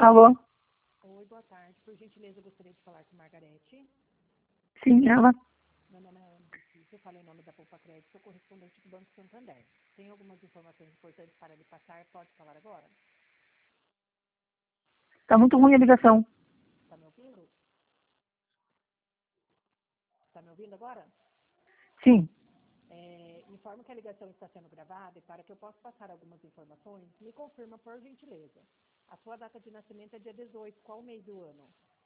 Alô? Oi, boa tarde. Por gentileza, eu gostaria de falar com Margarete. Sim, ela. Meu nome é Ana Letícia, eu falo em nome da Poupa Crédito, sou correspondente do Banco Santander. Tem algumas informações importantes para lhe passar, pode falar agora? Tá muito ruim a ligação. Está me ouvindo? Está me ouvindo agora? Sim. Informo que a ligação está sendo gravada e para que eu possa passar algumas informações, me confirma por gentileza. A sua data de nascimento é dia 18, qual mês do ano?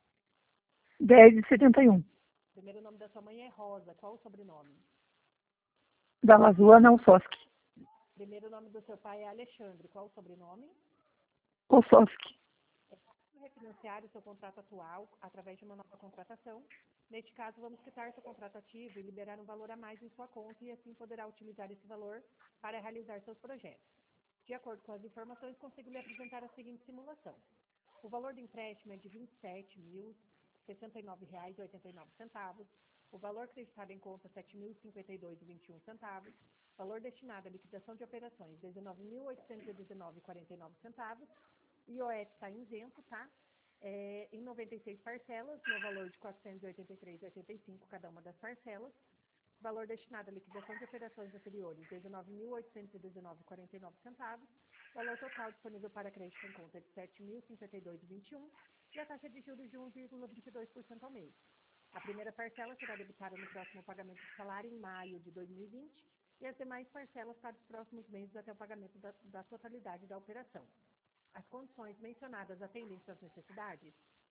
10/71. Primeiro nome da sua mãe é Rosa, qual o sobrenome? Da Lazoana Alsoski. Primeiro nome do seu pai é Alexandre, qual o sobrenome? Alsoski. Refinanciar o seu contrato atual através de uma nova contratação. Neste caso, vamos quitar seu contrato ativo e liberar um valor a mais em sua conta e assim poderá utilizar esse valor para realizar seus projetos. De acordo com as informações, consigo lhe apresentar a seguinte simulação. O valor do empréstimo é de R$ 27.069,89. O valor creditado em conta é R$ 7.052,21. Valor destinado à liquidação de operações R$ 19.819,49. IOF está isento, tá? Em 96 parcelas, no valor de R$ 483,85 cada uma das parcelas. Valor destinado à liquidação de operações anteriores, R$ 19.819,49. Valor total disponível para crédito em conta de R$ 7.052,21 e a taxa de juros de 1,22% ao mês. A primeira parcela será debitada no próximo pagamento de salário em maio de 2020 e as demais parcelas para os próximos meses até o pagamento da totalidade da operação. As condições mencionadas atendem suas necessidades?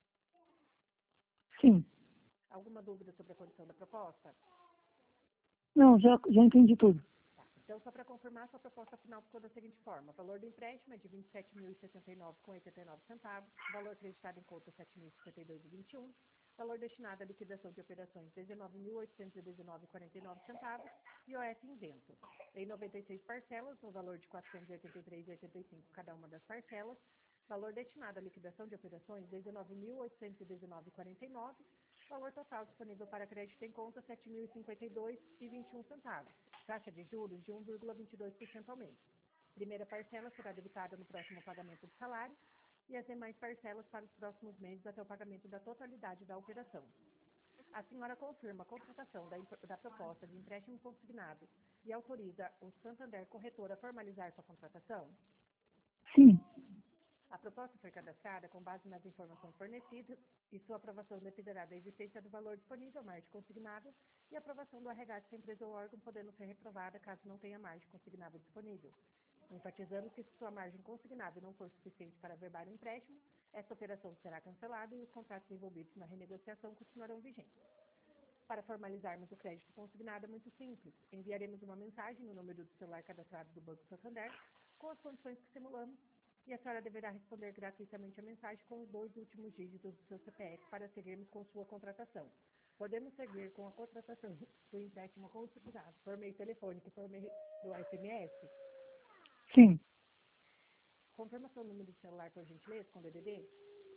Sim. Alguma dúvida sobre a condição da proposta? Não, já entendi tudo. Tá. Então, só para confirmar, sua proposta final ficou da seguinte forma. O valor do empréstimo é de R$ 27.069,89. Valor acreditado em conta R$ 7.052,21. Valor destinado à liquidação de operações R$ 19.819,49. IOF isento. Em 96 parcelas, no valor de R$ 483,85 cada uma das parcelas. Valor destinado à liquidação de operações R$ 19.819,49. Valor total disponível para crédito em conta R$ 7.052,21. Taxa de juros de 1,22% ao mês. Primeira parcela será debitada no próximo pagamento de salário e as demais parcelas para os próximos meses até o pagamento da totalidade da operação. A senhora confirma a contratação da proposta de empréstimo consignado e autoriza o Santander Corretora a formalizar sua contratação? Sim. A proposta foi cadastrada com base nas informações fornecidas e sua aprovação dependerá da existência do valor disponível, margem consignada, e aprovação do arregate da empresa ou órgão, podendo ser reprovada caso não tenha margem consignada disponível. Enfatizando que se sua margem consignada não for suficiente para averbar o empréstimo, essa operação será cancelada e os contratos envolvidos na renegociação continuarão vigentes. Para formalizarmos o crédito consignado é muito simples. Enviaremos uma mensagem no número do celular cadastrado do Banco Santander com as condições que simulamos e a senhora deverá responder gratuitamente a mensagem com os 2 últimos dígitos do seu CPF para seguirmos com sua contratação. Podemos seguir com a contratação do empréstimo consignado por meio telefônico e por meio do SMS? Sim. Confirma seu número de celular, por gentileza, com DDD?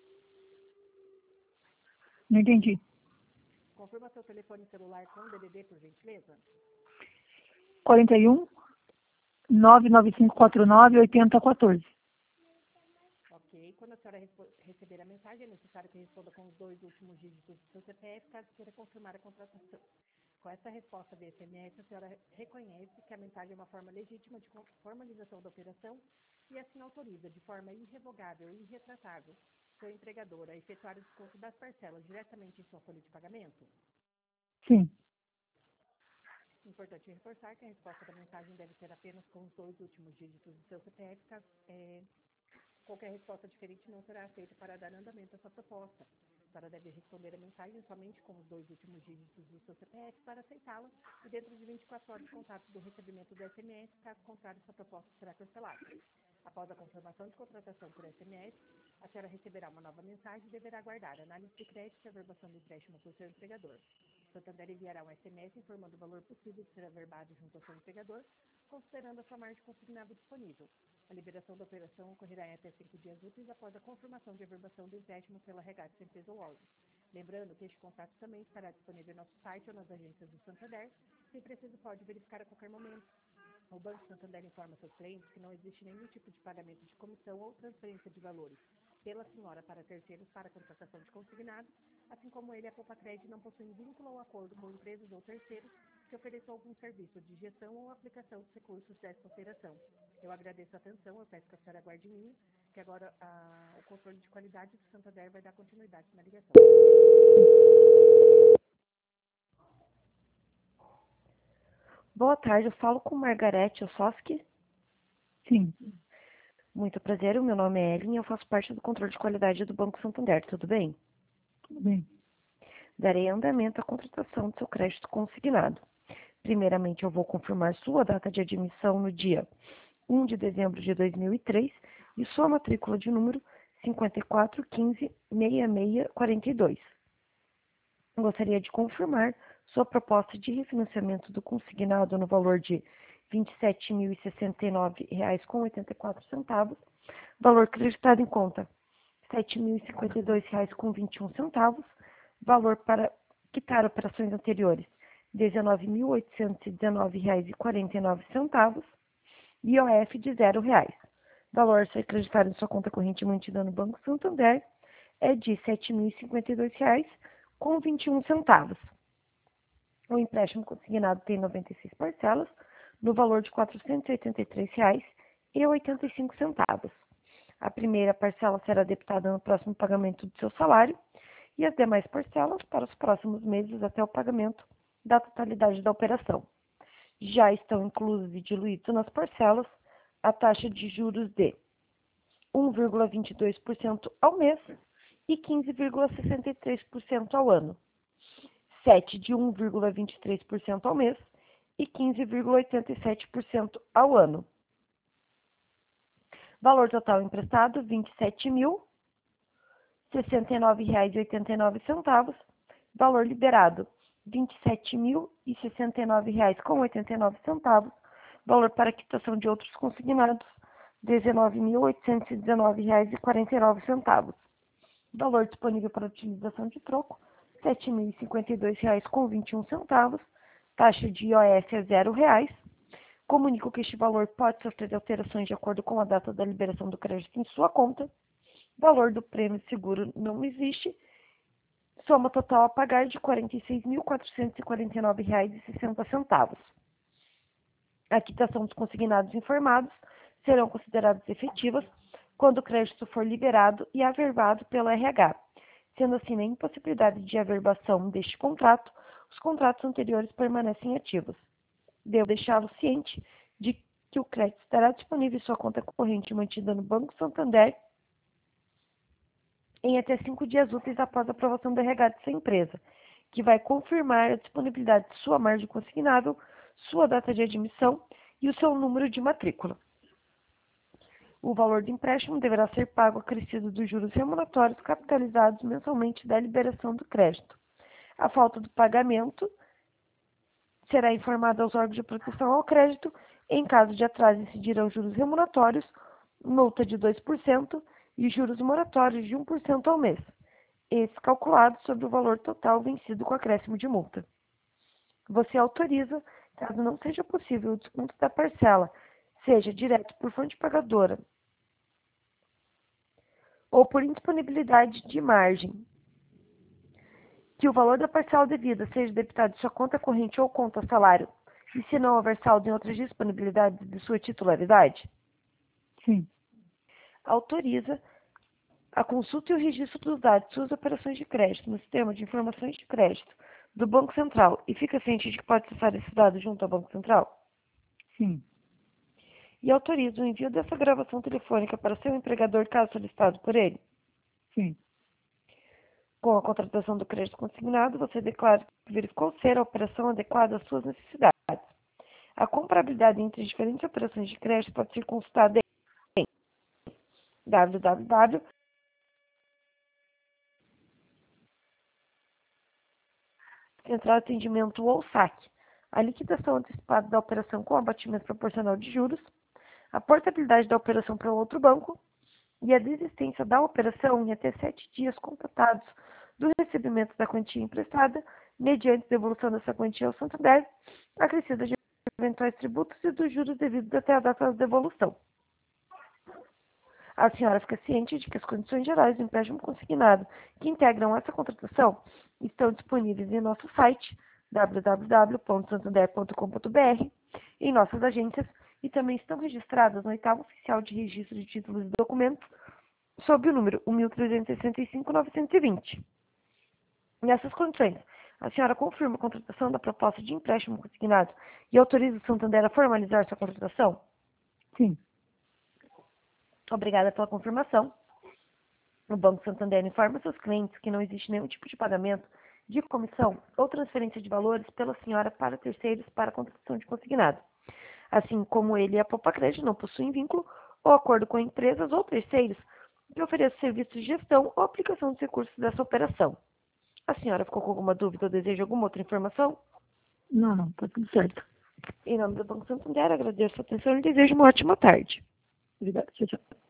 Não entendi. Confirma seu telefone celular com DDD, por gentileza? 41 99549 8014. Ok. Quando a senhora receber a mensagem, é necessário que responda com os 2 últimos dígitos do seu CPF, caso queira confirmar a contratação. Com essa resposta de SMS, a senhora reconhece que a mensagem é uma forma legítima de formalização da operação e assim autoriza, de forma irrevogável e irretratável, seu empregador a efetuar o desconto das parcelas diretamente em sua folha de pagamento? Sim. Importante reforçar que a resposta da mensagem deve ser apenas com os 2 últimos dígitos do seu CPF, caso qualquer resposta diferente não será aceita para dar andamento à sua proposta. A senhora deve responder a mensagem somente com os 2 últimos dígitos do seu CPF para aceitá-la e dentro de 24 horas de contato do recebimento do SMS, caso contrário, sua proposta será cancelada. Após a confirmação de contratação por SMS, a senhora receberá uma nova mensagem e deverá aguardar análise de crédito e averbação do empréstimo por seu empregador. O Santander enviará um SMS informando o valor possível de ser averbado junto ao seu empregador, considerando a sua margem consignada disponível. A liberação da operação ocorrerá em até 5 dias úteis após a confirmação de averbação do empréstimo pela regate da empresa ou órgão. Lembrando que este contrato também estará disponível em nosso site ou nas agências do Santander. Se preciso, pode verificar a qualquer momento. O Banco Santander informa seus clientes que não existe nenhum tipo de pagamento de comissão ou transferência de valores, pela senhora para terceiros para contratação de consignado, assim como ele, a Poupa-Cred, não possui vínculo ou acordo com empresas ou terceiros que ofereçam algum serviço de gestão ou aplicação dos recursos desta operação. Eu agradeço a atenção, eu peço que a senhora aguarde em mim, que agora o controle de qualidade do Santander vai dar continuidade na ligação. Boa tarde, eu falo com Margarete Ossoski. Sim. Muito prazer, o meu nome é Ellen e eu faço parte do controle de qualidade do Banco Santander, tudo bem? Tudo bem. Darei andamento à contratação do seu crédito consignado. Primeiramente, eu vou confirmar sua data de admissão no dia 1 de dezembro de 2003 e sua matrícula de número 54156642. Gostaria de confirmar sua proposta de refinanciamento do consignado no valor de R$ 27.069,84, valor creditado em conta R$ 7.052,21, valor para quitar operações anteriores R$ 19.819,49, IOF de R$ 0. Valor a ser acreditado em sua conta corrente mantida no Banco Santander é de R$ 7.052,21. O empréstimo consignado tem 96 parcelas, no valor de R$ 483,85. A primeira parcela será debitada no próximo pagamento do seu salário e as demais parcelas para os próximos meses até o pagamento da totalidade da operação. Já estão inclusos e diluídos nas parcelas a taxa de juros de 1,22% ao mês e 15,63% ao ano. 7 de 1,23% ao mês e 15,87% ao ano. Valor total emprestado, R$ 27.069,89. Valor liberado, R$ 27.069,89. Valor para quitação de outros consignados, R$ 19.819,49. Valor disponível para utilização de troco, R$ 7.052,21. Taxa de IOF é R$ 0. Comunico que este valor pode sofrer alterações de acordo com a data da liberação do crédito em sua conta. Valor do prêmio de seguro não existe. Soma total a pagar de R$ 46.449,60. A quitação dos consignados informados serão consideradas efetivas quando o crédito for liberado e averbado pelo RH. Sendo assim, na impossibilidade de averbação deste contrato, os contratos anteriores permanecem ativos. Devo deixá-lo ciente de que o crédito estará disponível em sua conta corrente mantida no Banco Santander em até 5 dias úteis após a aprovação do RH de sua empresa, que vai confirmar a disponibilidade de sua margem consignável, sua data de admissão e o seu número de matrícula. O valor do empréstimo deverá ser pago acrescido dos juros remuneratórios capitalizados mensalmente da liberação do crédito. A falta do pagamento será informada aos órgãos de proteção ao crédito. Em caso de atraso, incidirão juros remuneratórios, multa de 2% e juros moratórios de 1% ao mês, esses calculados sobre o valor total vencido com acréscimo de multa. Você autoriza, caso não seja possível o desconto da parcela, seja direto por fonte pagadora ou por indisponibilidade de margem, que o valor da parcela devida seja debitado de sua conta corrente ou conta salário, e se não houver saldo em outras disponibilidades de sua titularidade? Sim. Autoriza a consulta e o registro dos dados de suas operações de crédito no sistema de informações de crédito do Banco Central e fica ciente de que pode acessar esses dados junto ao Banco Central? Sim. E autoriza o envio dessa gravação telefônica para seu empregador caso solicitado por ele? Sim. Com a contratação do crédito consignado, você declara que verificou ser a operação adequada às suas necessidades. A comparabilidade entre as diferentes operações de crédito pode ser consultada em www. Central de Atendimento ou SAC, a liquidação antecipada da operação com abatimento proporcional de juros, a portabilidade da operação para outro banco e a desistência da operação em até 7 dias contados do recebimento da quantia emprestada, mediante devolução dessa quantia ao Santander, acrescida de eventuais tributos e dos juros devidos até a data da devolução. A senhora fica ciente de que as condições gerais do empréstimo consignado que integram essa contratação estão disponíveis em nosso site www.santander.com.br, em nossas agências e também estão registradas no oitavo oficial de registro de títulos e documentos sob o número 1365-920. Nessas condições, a senhora confirma a contratação da proposta de empréstimo consignado e autoriza o Santander a formalizar sua contratação? Sim. Obrigada pela confirmação. O Banco Santander informa seus clientes que não existe nenhum tipo de pagamento de comissão ou transferência de valores pela senhora para terceiros para a contratação de consignado. Assim como ele e a Poupa Crédito não possuem vínculo ou acordo com empresas ou terceiros que ofereçam serviços de gestão ou aplicação dos recursos dessa operação. A senhora ficou com alguma dúvida ou deseja alguma outra informação? Não, tá tudo certo. Em nome do Banco Santander, agradeço a atenção e desejo uma ótima tarde. Obrigado. Tchau, tchau.